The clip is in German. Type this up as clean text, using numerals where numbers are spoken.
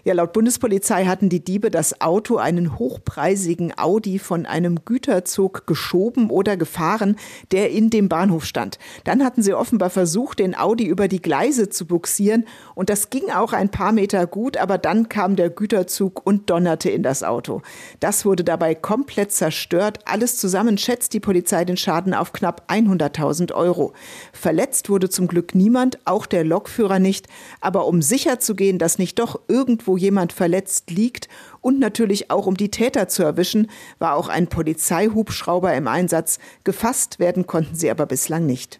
Ja, laut Bundespolizei hatten die Diebe das Auto, einen hochpreisigen Audi, von einem Güterzug geschoben oder gefahren, der in dem Bahnhof stand. Dann hatten sie offenbar versucht, den Audi über die Gleise zu bugsieren. Und das ging auch ein paar Meter gut, aber dann kam der Güterzug und donnerte in das Auto. Das wurde dabei komplett zerstört. Alles zusammen schätzt die Polizei den Schaden auf knapp 100.000 Euro. Verletzt wurde zum Glück niemand, auch der Lokführer nicht. Aber um sicher zu gehen, dass nicht doch irgendwo jemand verletzt liegt und natürlich auch um die Täter zu erwischen, war auch ein Polizeihubschrauber im Einsatz. Gefasst werden konnten sie aber bislang nicht.